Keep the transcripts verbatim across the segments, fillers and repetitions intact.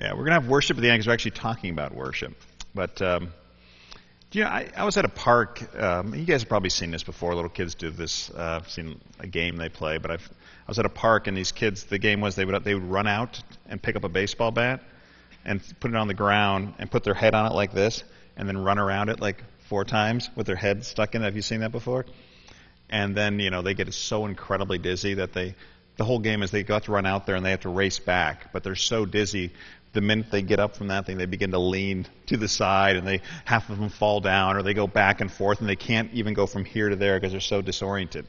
Yeah, we're going to have worship at the end because we're actually talking about worship. But, um, you know, I, I was at a park. Um, you guys have probably seen this before. Little kids do this. Uh, I've seen a game they play. But I've, I was at a park, and these kids, the game was they would they would run out and pick up a baseball bat and put it on the ground and put their head on it like this and then run around it like four times with their head stuck in it. Have you seen that before? And then, you know, they get so incredibly dizzy that they, the whole game is they got to run out there and they have to race back. But they're so dizzy, the minute they get up from that thing, they begin to lean to the side and they, half of them fall down or they go back and forth and they can't even go from here to there because they're so disoriented.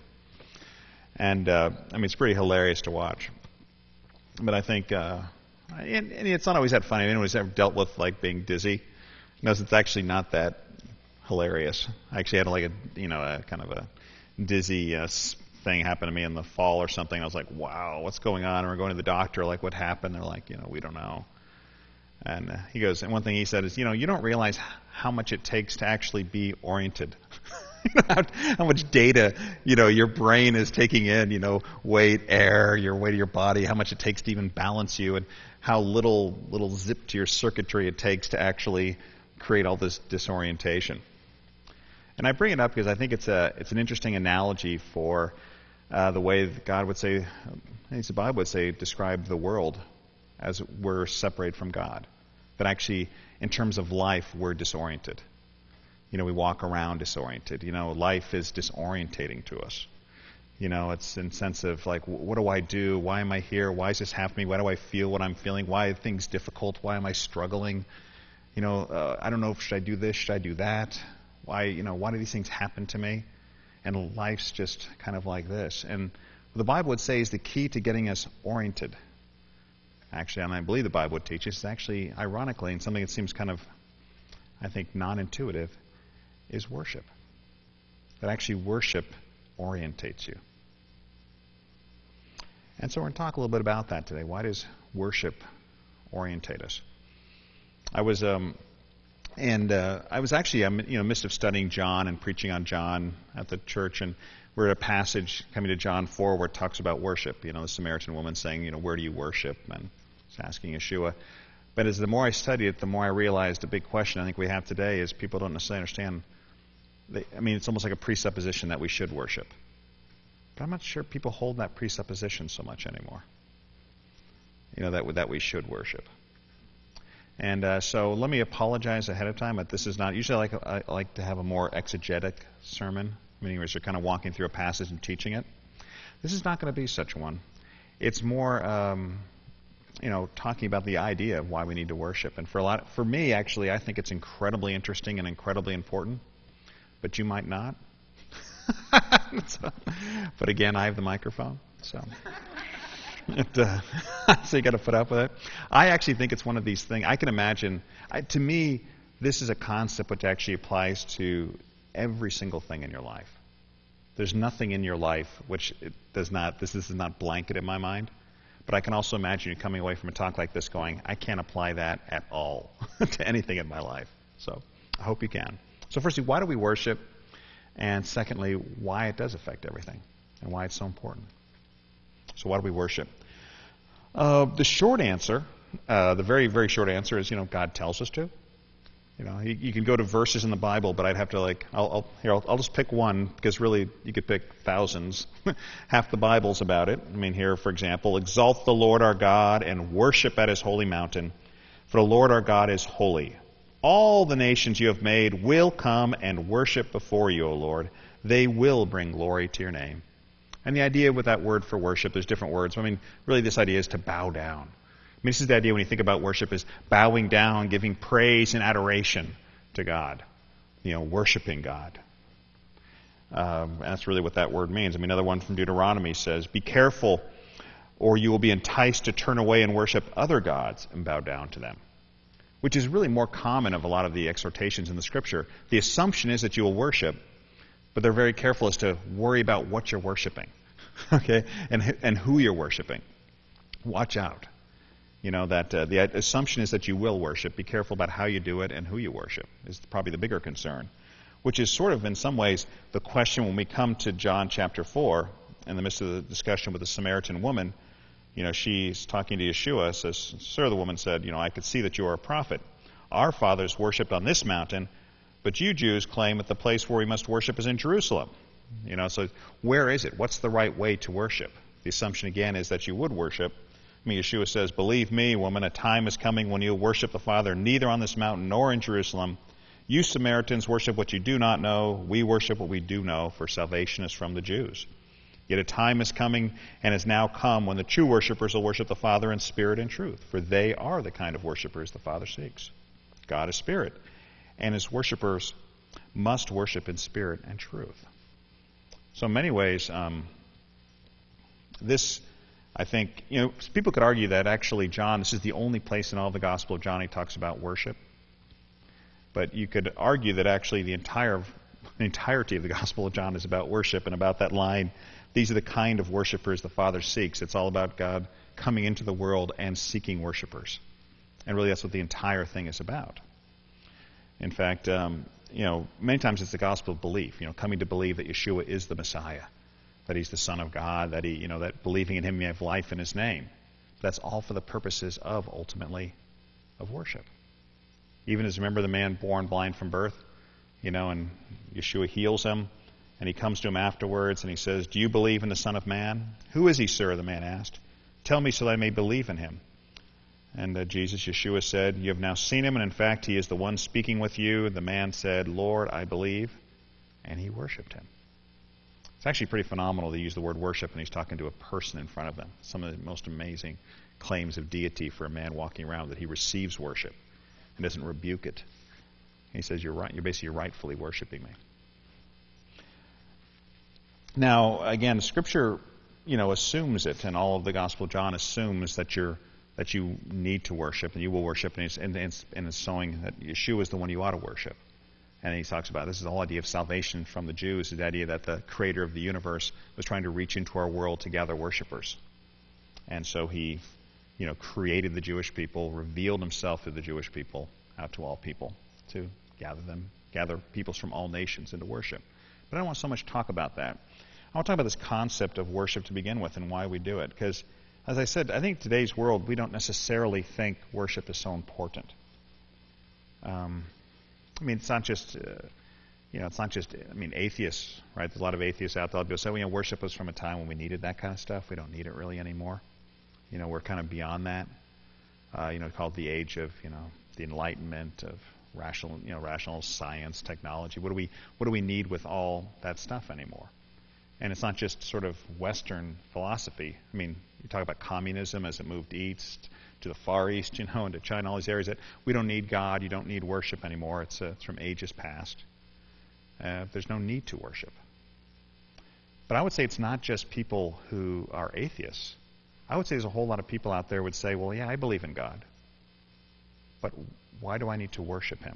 And, uh, I mean, it's pretty hilarious to watch. But I think, uh, and, and it's not always that funny. Anyone who's ever dealt with, like, being dizzy knows it's actually not that hilarious. I actually had, like, a, you know, a kind of a dizzy uh, thing happen to me in the fall or something. I was like, wow, what's going on? And we're going to the doctor, like, what happened? They're like, you know, we don't know. And uh, he goes, and one thing he said is, you know, you don't realize how much it takes to actually be oriented. how, how much data, you know, your brain is taking in, you know, weight, air, your weight of your body, how much it takes to even balance you, and how little, little zip to your circuitry it takes to actually create all this disorientation. And I bring it up because I think it's a it's an interesting analogy for uh, the way that God would say, I think the Bible would say, describe the world as we're separated from God. That actually, in terms of life, we're disoriented. You know, we walk around disoriented. You know, life is disorientating to us. You know, it's in the sense of like, what do I do? Why am I here? Why is this happening? Why do I feel what I'm feeling? Why are things difficult? Why am I struggling? You know, uh, I don't know if should I do this? Should I do that? Why, you know, why do these things happen to me? And life's just kind of like this. And what the Bible would say is the key to getting us oriented. Actually, and I believe the Bible would teach us, is actually, ironically, and something that seems kind of, I think, non-intuitive, is worship. That actually worship orientates you. And so we're going to talk a little bit about that today. Why does worship orientate us? I was, um, and uh, I was actually, I'm, you know, midst of studying John and preaching on John at the church, and we're at a passage coming to John four where it talks about worship. You know, the Samaritan woman saying, you know, where do you worship? And it's asking Yeshua. But as the more I studied it, the more I realized the big question I think we have today is people don't necessarily understand. They, I mean, it's almost like a presupposition that we should worship. But I'm not sure people hold that presupposition so much anymore. You know, that that we should worship. And uh, so let me apologize ahead of time, but this is not, usually I like, I like to have a more exegetic sermon, meaning where you're kind of walking through a passage and teaching it. This is not going to be such one. It's more, um, you know, talking about the idea of why we need to worship. And for a lot, for me, actually, I think it's incredibly interesting and incredibly important, but you might not. so, but again, I have the microphone, so... It, uh, so you got to put up with it. I actually think it's one of these things. I can imagine. I, to me, this is a concept which actually applies to every single thing in your life. There's nothing in your life which it does not. This, this is not blanket in my mind. But I can also imagine you coming away from a talk like this, going, "I can't apply that at all to anything in my life." So I hope you can. So firstly, why do we worship? And secondly, why it does affect everything and why it's so important. So why do we worship? Uh, the short answer, uh, the very, very short answer is, you know, God tells us to. You know, you, you can go to verses in the Bible, but I'd have to like, I'll, I'll here, I'll, I'll just pick one because really you could pick thousands. Half the Bible's about it. I mean, here, for example, exalt the Lord our God and worship at His holy mountain, for the Lord our God is holy. All the nations you have made will come and worship before you, O Lord. They will bring glory to your name. And the idea with that word for worship, there's different words. I mean, really this idea is to bow down. I mean, this is the idea when you think about worship is bowing down, giving praise and adoration to God. You know, worshiping God. Um, that's really what that word means. I mean, another one from Deuteronomy says, be careful or you will be enticed to turn away and worship other gods and bow down to them. Which is really more common of a lot of the exhortations in the Scripture. The assumption is that you will worship, but they're very careful as to worry about what you're worshiping, okay, and and who you're worshiping. Watch out. You know, that uh, the assumption is that you will worship. Be careful about how you do it and who you worship is probably the bigger concern, which is sort of in some ways the question when we come to John chapter four, in the midst of the discussion with the Samaritan woman, you know, she's talking to Yeshua, says, "Sir," the woman said, "you know, I could see that you are a prophet. Our fathers worshipped on this mountain, but you Jews claim that the place where we must worship is in Jerusalem." You know, so where is it? What's the right way to worship? The assumption again is that you would worship. I mean, Yeshua says, "Believe me, woman, a time is coming when you'll worship the Father neither on this mountain nor in Jerusalem. You Samaritans worship what you do not know. We worship what we do know, for salvation is from the Jews. Yet a time is coming and has now come when the true worshipers will worship the Father in spirit and truth, for they are the kind of worshipers the Father seeks. God is spirit, and his worshipers must worship in spirit and truth." So in many ways, um, this, I think, you know, people could argue that actually John, this is the only place in all the Gospel of John he talks about worship. But you could argue that actually the entire, the entirety of the Gospel of John is about worship, and about that line, "These are the kind of worshipers the Father seeks." It's all about God coming into the world and seeking worshipers. And really that's what the entire thing is about. In fact, um, you know, many times it's the gospel of belief, you know, coming to believe that Yeshua is the Messiah, that he's the Son of God, that he, you know, that believing in him you have life in his name. That's all for the purposes of, ultimately, of worship. Even as, remember the man born blind from birth, you know, and Yeshua heals him, and he comes to him afterwards and he says, "Do you believe in the Son of Man?" "Who is he, sir?" the man asked. "Tell me so that I may believe in him." And uh, Jesus, Yeshua said, "You have now seen him, and in fact he is the one speaking with you." The man said, "Lord, I believe," and he worshipped him. It's actually pretty phenomenal to use the word worship, and he's talking to a person in front of them. Some of the most amazing claims of deity for a man walking around, that he receives worship and doesn't rebuke it. And he says, "You're right. You're basically rightfully worshiping me." Now, again, Scripture, you know, assumes it, and all of the Gospel of John assumes that you're that you need to worship, and you will worship, and it's, and it's, and it's showing that Yeshua is the one you ought to worship. And he talks about this is the whole idea of salvation from the Jews, the idea that the creator of the universe was trying to reach into our world to gather worshipers. And so he, you know, created the Jewish people, revealed himself through the Jewish people out to all people to gather them, gather peoples from all nations into worship. But I don't want so much to talk about that. I want to talk about this concept of worship to begin with and why we do it. Because, as I said, I think today's world, we don't necessarily think worship is so important. Um, I mean, it's not just, uh, you know, it's not just, I mean, atheists, right? There's a lot of atheists out there. They'll say, well, you know, worship was from a time when we needed that kind of stuff. We don't need it really anymore. You know, we're kind of beyond that. Uh, you know, called the age of, you know, the enlightenment of rational, you know, rational science, technology. What do we, what do we need with all that stuff anymore? And it's not just sort of Western philosophy. I mean, you talk about communism as it moved east to the Far East, you know, into China, all these areas that we don't need God, you don't need worship anymore. It's, uh, it's from ages past. Uh, there's no need to worship. But I would say it's not just people who are atheists. I would say there's a whole lot of people out there who would say, well, yeah, I believe in God. But why do I need to worship him?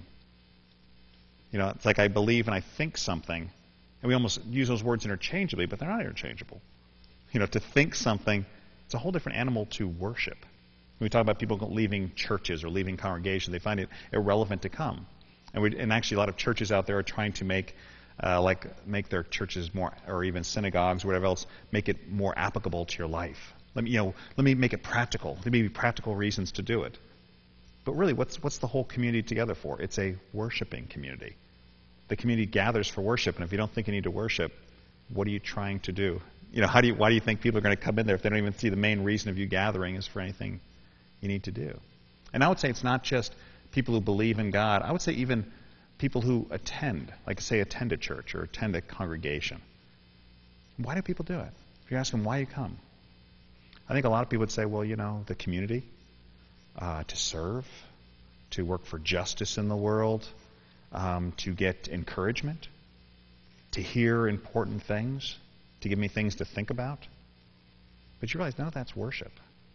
You know, it's like I believe and I think something. And we almost use those words interchangeably, but they're not interchangeable. You know, to think something, it's a whole different animal to worship. When we talk about people leaving churches or leaving congregations, they find it irrelevant to come. And, we, and actually a lot of churches out there are trying to make uh, like make their churches more, or even synagogues or whatever else, make it more applicable to your life. Let me, you know, let me make it practical. There may be practical reasons to do it. But really, what's what's the whole community together for? It's a worshiping community. The community gathers for worship, and if you don't think you need to worship, what are you trying to do? You know, how do you, why do you think people are going to come in there if they don't even see the main reason of you gathering is for anything you need to do? And I would say it's not just people who believe in God. I would say even people who attend, like say attend a church or attend a congregation. Why do people do it? If you ask them why you come, I think a lot of people would say, well, you know, the community, uh, to serve, to work for justice in the world, Um, to get encouragement, to hear important things, to give me things to think about. But you realize, no, that's worship.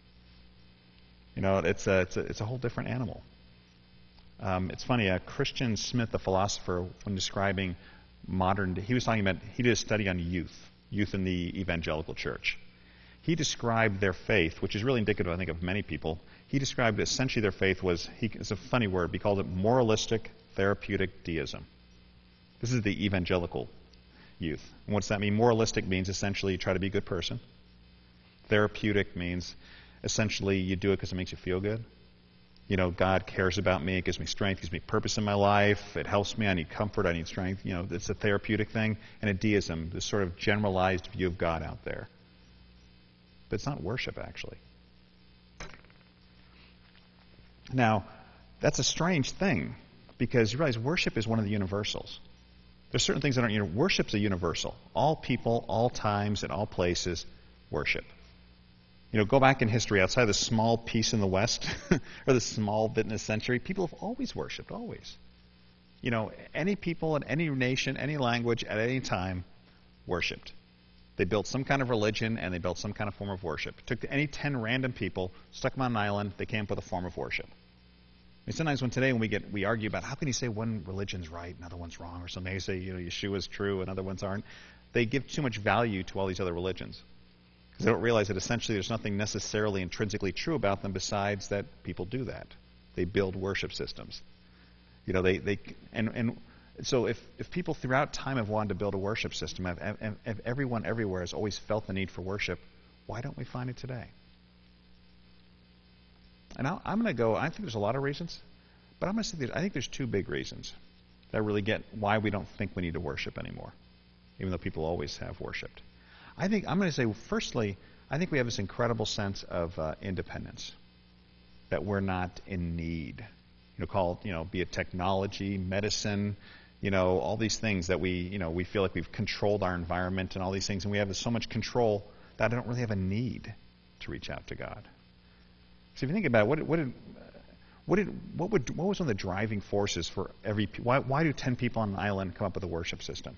You know, it's a, it's a, it's a whole different animal. Um, it's funny, uh, Christian Smith, the philosopher, when describing modern, he was talking about, he did a study on youth, youth in the evangelical church. He described their faith, which is really indicative, I think, of many people. He described essentially their faith was, he, it's a funny word, he called it moralistic therapeutic deism. This is the evangelical youth. And what does that mean? Moralistic means essentially you try to be a good person. Therapeutic means essentially you do it because it makes you feel good. You know, God cares about me. It gives me strength, gives me purpose in my life. It helps me. I need comfort. I need strength. You know, it's a therapeutic thing. And a deism, this sort of generalized view of God out there. But it's not worship, actually. Now, that's a strange thing because you realize worship is one of the universals. There's certain things that aren't universal. Worship's a universal. All people, all times, and all places worship. You know, go back in history, outside the small piece in the West, or the small bit in the century, people have always worshipped, always. You know, any people in any nation, any language, at any time, worshipped. They built some kind of religion, and they built some kind of form of worship. Took any ten random people, stuck them on an island, they came up with a form of worship. I mean, sometimes when today when we get we argue about how can you say one religion's right, another one's wrong, or some may say, you know, Yeshua's true and other ones aren't. They give too much value to all these other religions. Because they don't realize that essentially there's nothing necessarily intrinsically true about them besides that people do that. They build worship systems. You know, they, they and, and so if, if people throughout time have wanted to build a worship system, if, if, if everyone everywhere has always felt the need for worship, why don't we find it today? And I'll, I'm going to go, I think there's a lot of reasons, but I'm going to say that I think there's two big reasons that really get why we don't think we need to worship anymore, even though people always have worshipped. I think, I'm going to say, firstly, I think we have this incredible sense of uh, independence, that we're not in need. You know, called, you know, be it technology, medicine, you know, all these things that we, you know, we feel like we've controlled our environment and all these things, and we have so much control that I don't really have a need to reach out to God. So if you think about it, what, what did, what did, what would, what was one of the driving forces for every, why, why do ten people on an island come up with a worship system?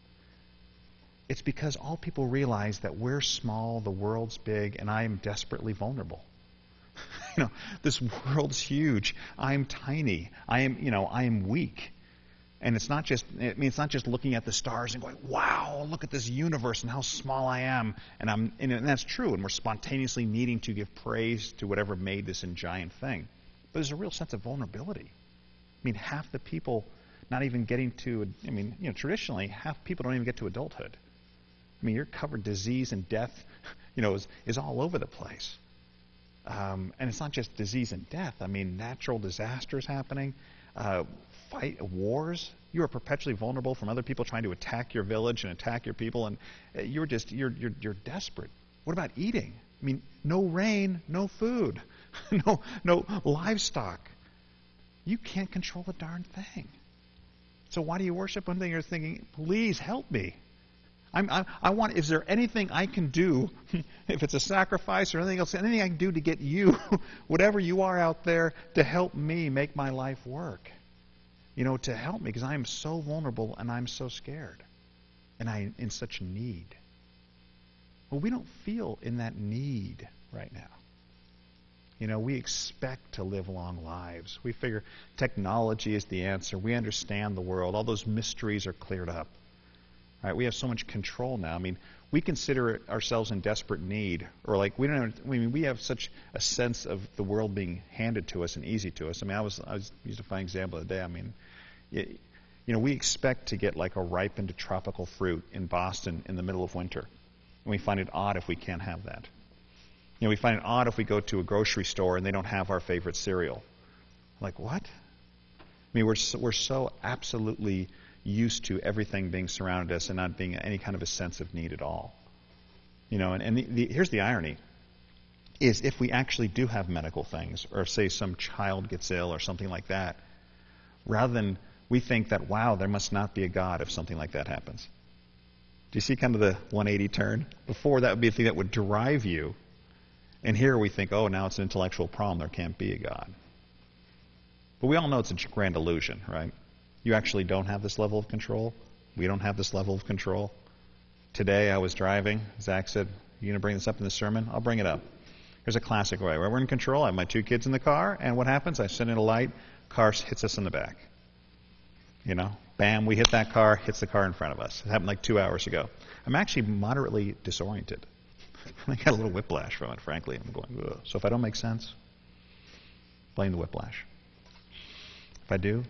It's because all people realize that we're small, the world's big, and I am desperately vulnerable. You know, this world's huge. I am tiny. I am, you know, I am weak. And it's not just, I mean, it's not just looking at the stars and going, wow, look at this universe and how small I am. And I'm, and that's true. And we're spontaneously needing to give praise to whatever made this a giant thing. But there's a real sense of vulnerability. I mean, half the people not even getting to, I mean, you know, traditionally, half people don't even get to adulthood. I mean, you're covered disease and death, you know, is, is all over the place. Um, and it's not just disease and death. I mean, natural disasters happening, uh, fight wars. You are perpetually vulnerable from other people trying to attack your village and attack your people, and you're just you're you're you're desperate. What about eating? I mean, no rain, no food, no no livestock. You can't control a darn thing. So why do you worship? One thing you're thinking, please help me. I'm, I, I want. Is there anything I can do, if it's a sacrifice or anything else, anything I can do to get you, whatever you are out there, to help me make my life work? You know, to help me, because I am so vulnerable and I'm so scared, and I'm in such need. Well, we don't feel in that need right now. You know, we expect to live long lives. We figure technology is the answer. We understand the world. All those mysteries are cleared up. Right? We have so much control now. I mean, we consider ourselves in desperate need, or like we don't. Have, I mean, we have such a sense of the world being handed to us and easy to us. I mean, I was I was used to find an example the other day. I mean, you, you know, we expect to get like a ripened tropical fruit in Boston in the middle of winter, and we find it odd if we can't have that. You know, we find it odd if we go to a grocery store and they don't have our favorite cereal. Like what? I mean, we're so, we're so absolutely used to everything being surrounded us and not being any kind of a sense of need at all. You know, and, and the, the, here's the irony, is if we actually do have medical things, or say some child gets ill or something like that, rather than we think that, wow, there must not be a God if something like that happens. Do you see kind of the one eighty turn? Before, that would be a thing that would drive you, and here we think, oh, now it's an intellectual problem, there can't be a God. But we all know it's a grand illusion, right? You actually don't have this level of control. We don't have this level of control. Today I was driving. Zach said, you going to bring this up in the sermon? I'll bring it up. Here's a classic way. We're in control. I have my two kids in the car, and what happens? I sit in a light, car hits us in the back. You know, bam, we hit that car, hits the car in front of us. It happened like two hours ago. I'm actually moderately disoriented. I got a little whiplash from it, frankly. I'm going, ugh. So if I don't make sense, blame the whiplash. If I do,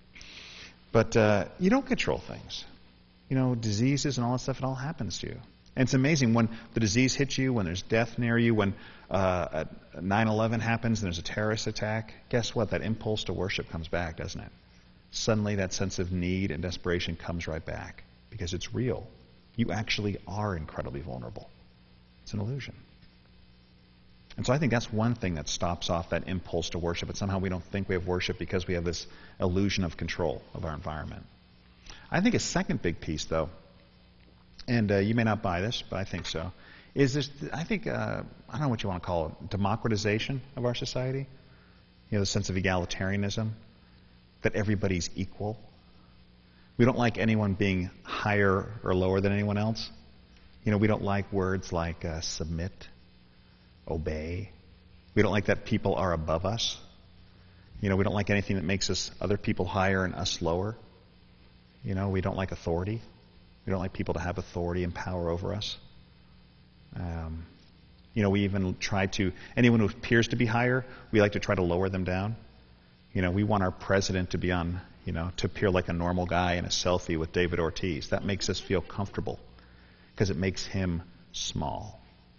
But uh, you don't control things. You know, diseases and all that stuff, it all happens to you. And it's amazing when the disease hits you, when there's death near you, when uh, nine eleven happens and there's a terrorist attack. Guess what? That impulse to worship comes back, doesn't it? Suddenly that sense of need and desperation comes right back because it's real. You actually are incredibly vulnerable. It's an illusion. And so I think that's one thing that stops off that impulse to worship. But somehow we don't think we have worship because we have this illusion of control of our environment. I think a second big piece, though, and uh, you may not buy this, but I think so, is this, I think, uh, I don't know what you want to call it, democratization of our society. You know, the sense of egalitarianism, that everybody's equal. We don't like anyone being higher or lower than anyone else. You know, we don't like words like uh, submit, obey. We don't like that people are above us. You know, we don't like anything that makes us other people higher and us lower. You know, we don't like authority. We don't like people to have authority and power over us. Um, you know, we even try to, anyone who appears to be higher, we like to try to lower them down. You know, we want our president to be on, you know, to appear like a normal guy in a selfie with David Ortiz. That makes us feel comfortable because it makes him small.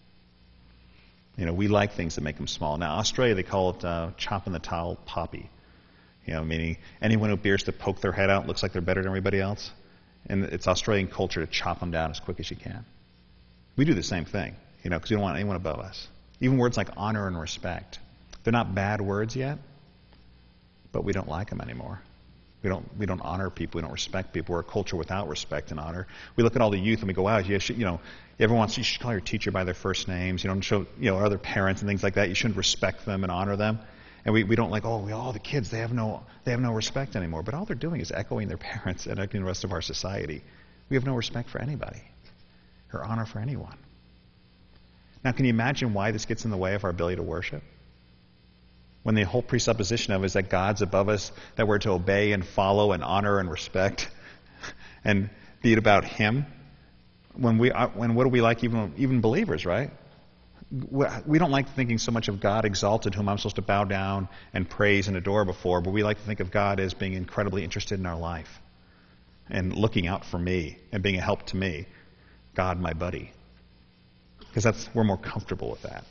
You know, we like things that make him small. Now, Australia, they call it uh, chopping the towel poppy. You know, meaning anyone who appears to poke their head out looks like they're better than everybody else. And it's Australian culture to chop them down as quick as you can. We do the same thing, you know, because we don't want anyone above us. Even words like honor and respect. They're not bad words yet, but we don't like them anymore. We don't we don't honor people. We don't respect people. We're a culture without respect and honor. We look at all the youth and we go, wow, you should, you know, everyone wants you should call your teacher by their first names. You don't show, you know, other parents and things like that. You shouldn't respect them and honor them. And we, we don't like, oh, we all the kids, they have no they have no respect anymore. But all they're doing is echoing their parents and echoing the rest of our society. We have no respect for anybody or honor for anyone. Now, can you imagine why this gets in the way of our ability to worship? When the whole presupposition of it is that God's above us, that we're to obey and follow and honor and respect and be it about Him. When we, when what do we like, even even believers, right? We don't like thinking so much of God exalted, whom I'm supposed to bow down and praise and adore before, but we like to think of God as being incredibly interested in our life and looking out for me and being a help to me. God, my buddy. Because that's we're more comfortable with that.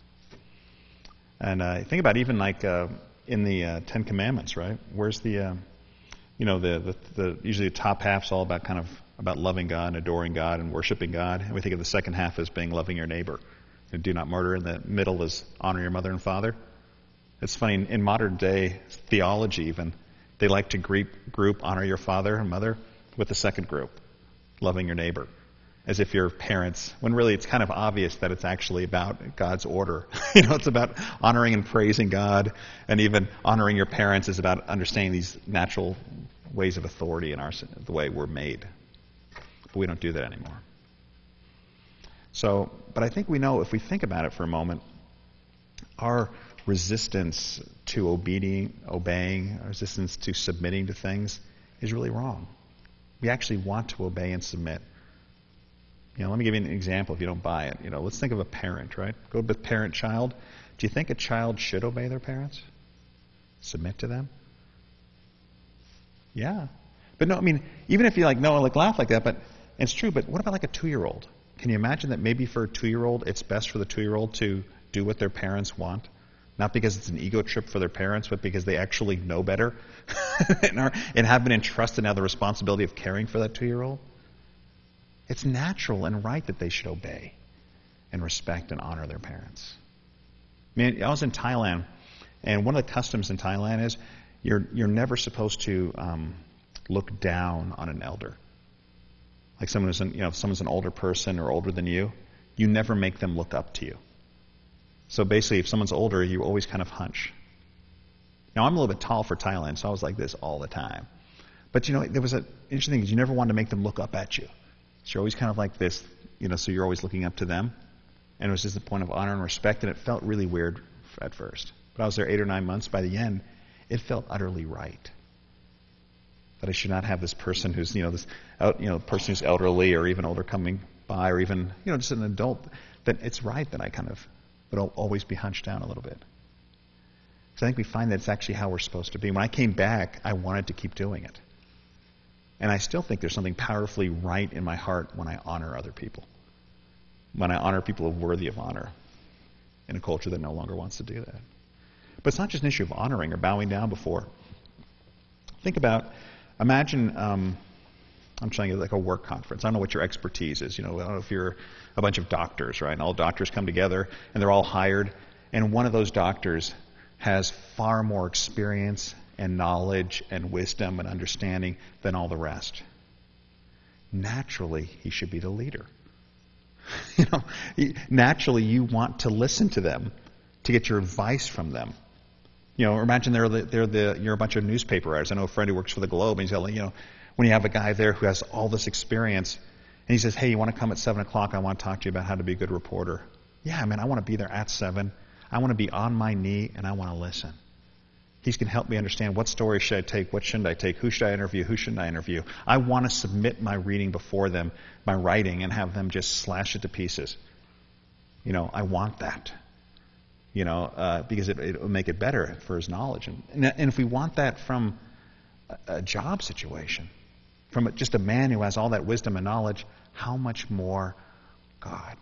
And uh, think about even like uh, in the uh, Ten Commandments, right? Where's the, uh, you know, the, the the usually the top half's all about kind of about loving God and adoring God and worshiping God, and we think of the second half as being loving your neighbor. And do not murder. In the middle is honor your mother and father. It's funny in, in modern day theology, even they like to group, group honor your father and mother with the second group, loving your neighbor, as if your parents. When really it's kind of obvious that it's actually about God's order. You know, it's about honoring and praising God, and even honoring your parents is about understanding these natural ways of authority in our the way we're made. But we don't do that anymore. So, but I think we know, if we think about it for a moment, our resistance to obeying, obeying, our resistance to submitting to things is really wrong. We actually want to obey and submit. You know, let me give you an example if you don't buy it. You know, let's think of a parent, right? Go to parent-child. Do you think a child should obey their parents? Submit to them? Yeah. But no, I mean, even if you like, no, like laugh like that, but it's true, but what about like a two-year-old? Can you imagine that maybe for a two-year-old, it's best for the two-year-old to do what their parents want? Not because it's an ego trip for their parents, but because they actually know better and, are, and have been entrusted now the responsibility of caring for that two-year-old? It's natural and right that they should obey and respect and honor their parents. I mean, I was in Thailand, and one of the customs in Thailand is you're you're never supposed to um, look down on an elder. Like someone who's, an, you know, if someone's an older person or older than you, you never make them look up to you. So basically, if someone's older, you always kind of hunch. Now, I'm a little bit tall for Thailand, so I was like this all the time. But, you know, there was an interesting thing, is you never wanted to make them look up at you. So you're always kind of like this, you know, so you're always looking up to them. And it was just a point of honor and respect, and it felt really weird at first. But I was there eight or nine months. By the end, it felt utterly right. That I should not have this person who's, you know, this, out, you know, person who's elderly or even older coming by, or even, you know, just an adult. That it's right that I kind of would always be hunched down a little bit. Because I think we find that it's actually how we're supposed to be. When I came back, I wanted to keep doing it, and I still think there's something powerfully right in my heart when I honor other people. when I honor people worthy of honor in a culture that no longer wants to do that. But it's not just an issue of honoring or bowing down before. Think about, imagine, um, I'm trying to like a work conference. I don't know what your expertise is. You know, I don't know if you're a bunch of doctors, right? And all doctors come together and they're all hired. And one of those doctors has far more experience and knowledge and wisdom and understanding than all the rest. Naturally, he should be the leader. You know, naturally you want to listen to them, to get your advice from them. You know, imagine they're the, they're the, you're a bunch of newspaper writers. I know a friend who works for the Globe, and he's like, you know, when you have a guy there who has all this experience, and he says, hey, you want to come at seven o'clock? I want to talk to you about how to be a good reporter. Yeah, man, I want to be there at seven. I want to be on my knee, and I want to listen. He's going to help me understand what story should I take, what shouldn't I take, who should I interview, who shouldn't I interview. I want to submit my reading before them, my writing, and have them just slash it to pieces. You know, I want that. You know, uh, because it, it will make it better for his knowledge. And, and if we want that from a, a job situation, from a, just a man who has all that wisdom and knowledge, how much more God?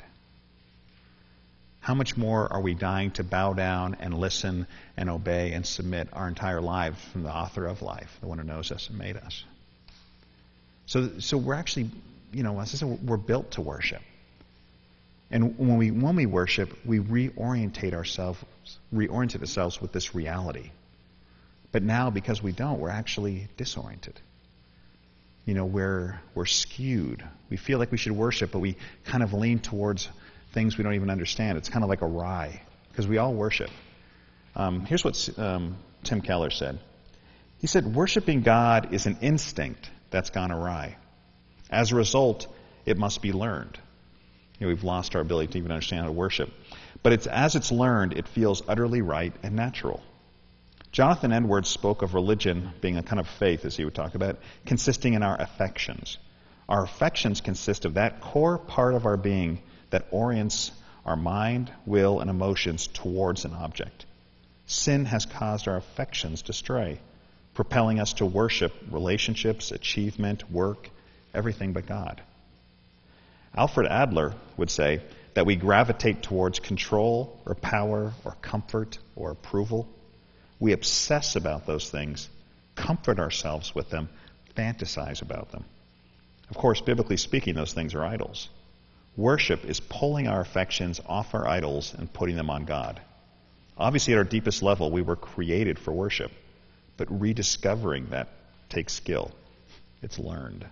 How much more are we dying to bow down and listen and obey and submit our entire lives from the author of life, the one who knows us and made us? So, so we're actually, you know, as I said, we're built to worship. And when we when we worship, we reorientate ourselves, reorientate ourselves with this reality. But now, because we don't, we're actually disoriented. You know, we're we're skewed. We feel like we should worship, but we kind of lean towards things we don't even understand. It's kind of like a awry, because we all worship. Um, here's what um, Tim Keller said. He said, worshiping God is an instinct that's gone awry. As a result, it must be learned. You know, we've lost our ability to even understand how to worship. But it's as it's learned, it feels utterly right and natural. Jonathan Edwards spoke of religion being a kind of faith, as he would talk about, consisting in our affections. Our affections consist of that core part of our being that orients our mind, will, and emotions towards an object. Sin has caused our affections to stray, propelling us to worship relationships, achievement, work, everything but God. Alfred Adler would say that we gravitate towards control or power or comfort or approval. We obsess about those things, comfort ourselves with them, fantasize about them. Of course, biblically speaking, those things are idols. Worship is pulling our affections off our idols and putting them on God. Obviously, at our deepest level, we were created for worship, but rediscovering that takes skill. It's learned.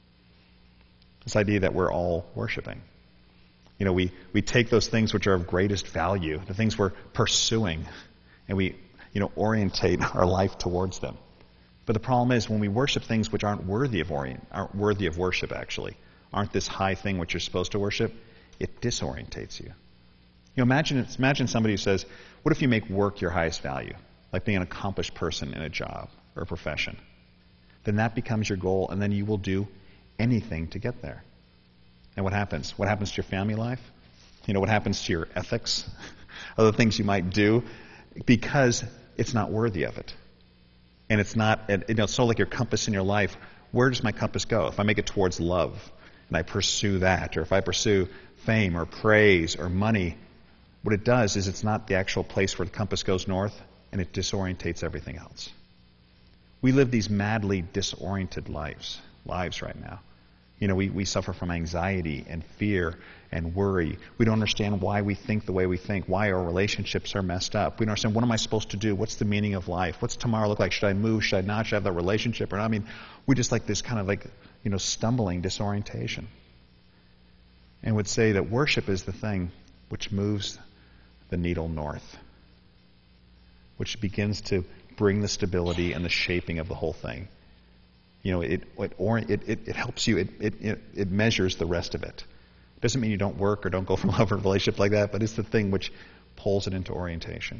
This idea that we're all worshiping. You know, we, we take those things which are of greatest value, the things we're pursuing, and we, you know, orientate our life towards them. But the problem is when we worship things which aren't worthy of orient, aren't worthy of worship, actually, aren't this high thing which you're supposed to worship, it disorientates you. You know, imagine imagine somebody who says, what if you make work your highest value, like being an accomplished person in a job or a profession? Then that becomes your goal, and then you will do anything to get there. And what happens? What happens to your family life? You know, what happens to your ethics? Other things you might do because it's not worthy of it. And it's not, you know, it's sort of like your compass in your life. Where does my compass go? If I make it towards love and I pursue that, or if I pursue fame or praise or money, what it does is it's not the actual place where the compass goes north, and it disorientates everything else. We live these madly disoriented lives. lives right now. You know, we, we suffer from anxiety and fear and worry. We don't understand why we think the way we think, why our relationships are messed up. We don't understand, what am I supposed to do? What's the meaning of life? What's tomorrow look like? Should I move? Should I not? Should I have that relationship or not? I mean, we just like this kind of like, you know, stumbling disorientation. And would say that worship is the thing which moves the needle north, which begins to bring the stability and the shaping of the whole thing. You know, it it, or, it, it, it helps you, it, it, it measures the rest of it. It doesn't mean you don't work or don't go from love or relationship like that, but it's the thing which pulls it into orientation.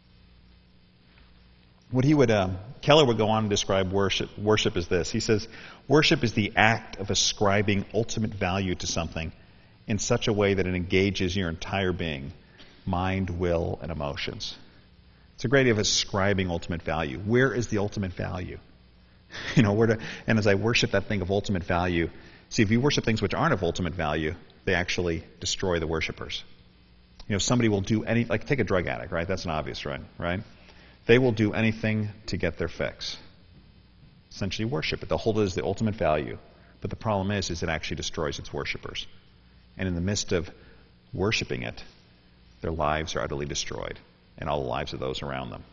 What he would, um, Keller would go on to describe worship, worship as this. He says, worship is the act of ascribing ultimate value to something in such a way that it engages your entire being, mind, will, and emotions. It's a great idea of ascribing ultimate value. Where is the ultimate value? You know, where to, and as I worship that thing of ultimate value, See, if you worship things which aren't of ultimate value, they actually destroy the worshipers. You know, somebody will do any, like take a drug addict, right? That's an obvious, right? Right? They will do anything to get their fix. Essentially worship it. They'll hold it as the ultimate value. But the problem is, is it actually destroys its worshipers. And in the midst of worshiping it, their lives are utterly destroyed, and all the lives of those around them.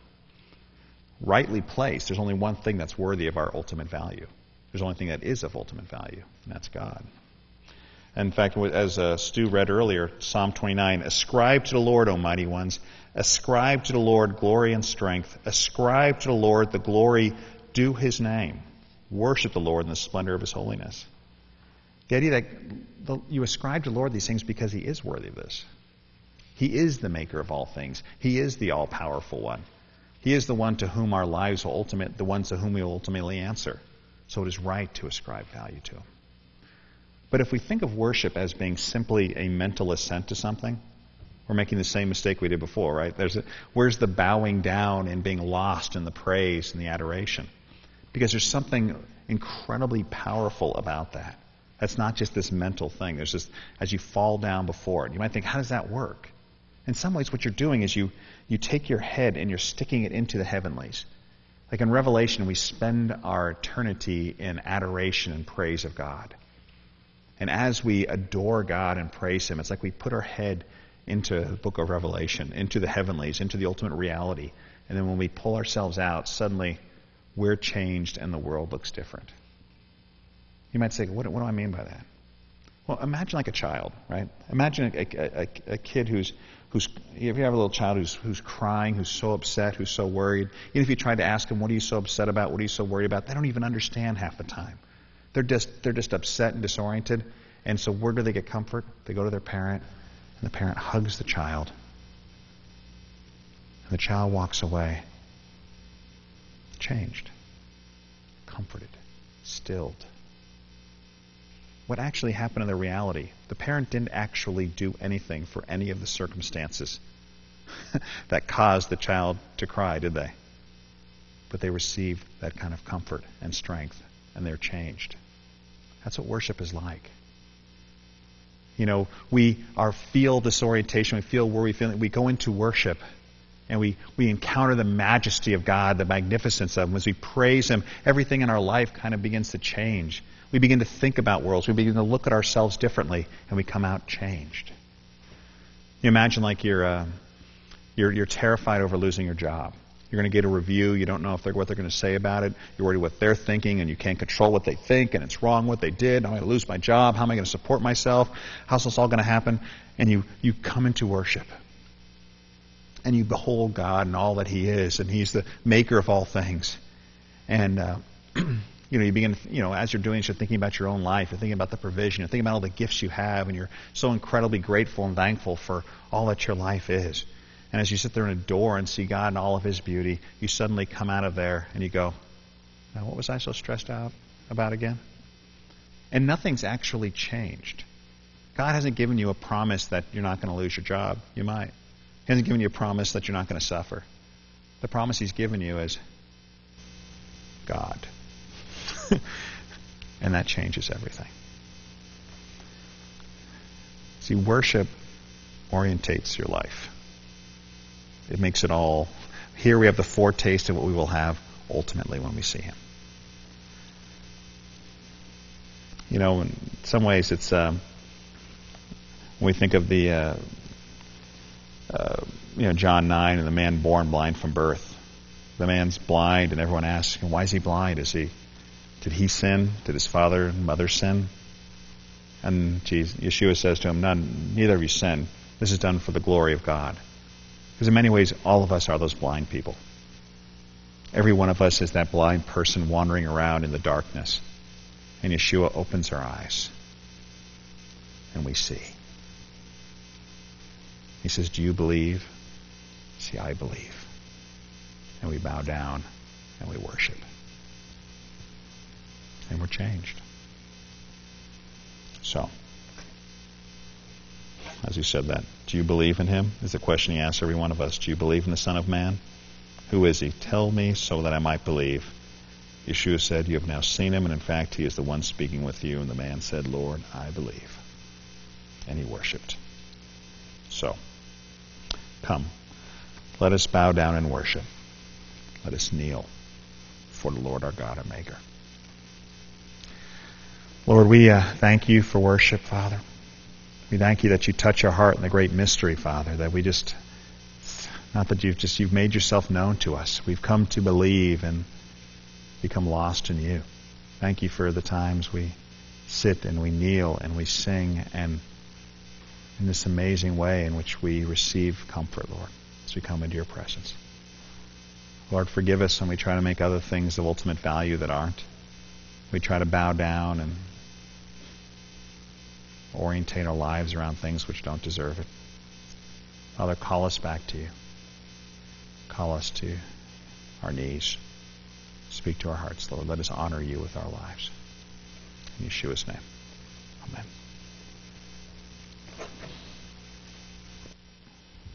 Rightly placed, there's only one thing that's worthy of our ultimate value. There's only thing that is of ultimate value, and that's God. And in fact, as uh, Stu read earlier, Psalm twenty-nine, ascribe to the Lord, O mighty ones, ascribe to the Lord glory and strength, ascribe to the Lord the glory due his name, worship the Lord in the splendor of his holiness. The idea that the, you ascribe to the Lord these things because he is worthy of this. He is the maker of all things. He is the all-powerful one. He is the one to whom our lives will ultimate, the ones to whom we will ultimately answer. So it is right to ascribe value to him. But if we think of worship as being simply a mental assent to something, we're making the same mistake we did before, right? There's a, where's the bowing down and being lost in the praise and the adoration? Because there's something incredibly powerful about that. That's not just this mental thing. There's just, as you fall down before it, you might think, how does that work? In some ways, what you're doing is you, you take your head and you're sticking it into the heavenlies. Like in Revelation, we spend our eternity in adoration and praise of God. And as we adore God and praise him, it's like we put our head into the book of Revelation, into the heavenlies, into the ultimate reality. And then when we pull ourselves out, suddenly we're changed and the world looks different. You might say, what, what do I mean by that? Well, imagine like a child, right? Imagine a, a, a, a kid who's, who's, if you have a little child who's, who's crying, who's so upset, who's so worried. Even if you tried to ask them, what are you so upset about? What are you so worried about? They don't even understand half the time. They're just, they're just upset and disoriented. And so where do they get comfort? They go to their parent, and the parent hugs the child. And the child walks away changed, comforted, stilled. What actually happened in the reality? The parent didn't actually do anything for any of the circumstances that caused the child to cry, did they? But they received that kind of comfort and strength, and they're changed. That's what worship is like. You know, we are feel disorientation, we feel worry, we feel we go into worship, and we, we encounter the majesty of God, the magnificence of him. As we praise him, everything in our life kind of begins to change. We begin to think about worlds. We begin to look at ourselves differently, and we come out changed. You imagine like you're, uh, you're, you're terrified over losing your job. You're going to get a review. You don't know if they're, what they're going to say about it. You're worried what they're thinking, and you can't control what they think, and it's wrong what they did. Am I going to lose my job? How am I going to support myself? How's this all going to happen? And you, you come into worship. And you behold God and all that he is, and he's the maker of all things. And, uh, you know, you begin, you know, as you're doing this, you're thinking about your own life. You're thinking about the provision. You're thinking about all the gifts you have, and you're so incredibly grateful and thankful for all that your life is. And as you sit there and adore and see God in all of his beauty, you suddenly come out of there and you go, now what was I so stressed out about again? And nothing's actually changed. God hasn't given you a promise that you're not going to lose your job. You might. He hasn't given you a promise that you're not going to suffer. The promise he's given you is God. And that changes everything. See, worship orientates your life. It makes it all. Here we have the foretaste of what we will have ultimately when we see him. You know, in some ways it's, um, when we think of the, uh, uh, you know, John nine and the man born blind from birth. The man's blind and everyone asks him, why is he blind? Is he, did he sin? Did his father and mother sin? And Jesus, Yeshua says to him, none, neither of you sin. This is done for the glory of God. Because in many ways, all of us are those blind people. Every one of us is that blind person wandering around in the darkness. And Yeshua opens our eyes. And we see. He says, do you believe? See, I believe. And we bow down and we worship. And we're changed. So, as you said that, do you believe in him? Is the question he asks every one of us. Do you believe in the Son of Man? Who is he? Tell me so that I might believe. Yeshua said, you have now seen him, and in fact he is the one speaking with you. And the man said, Lord, I believe. And he worshipped. So, come, let us bow down and worship. Let us kneel for the Lord our God and Maker. Lord, we uh, thank you for worship, Father. We thank you that you touch our heart in the great mystery, Father, that we just, not that you've just, you've made yourself known to us. We've come to believe and become lost in you. Thank you for the times we sit and we kneel and we sing, and in this amazing way in which we receive comfort, Lord, as we come into your presence. Lord, forgive us when we try to make other things of ultimate value that aren't. We try to bow down and orientate our lives around things which don't deserve it. Father, call us back to you. Call us to our knees. Speak to our hearts, Lord. Let us honor you with our lives. In Yeshua's name. Amen.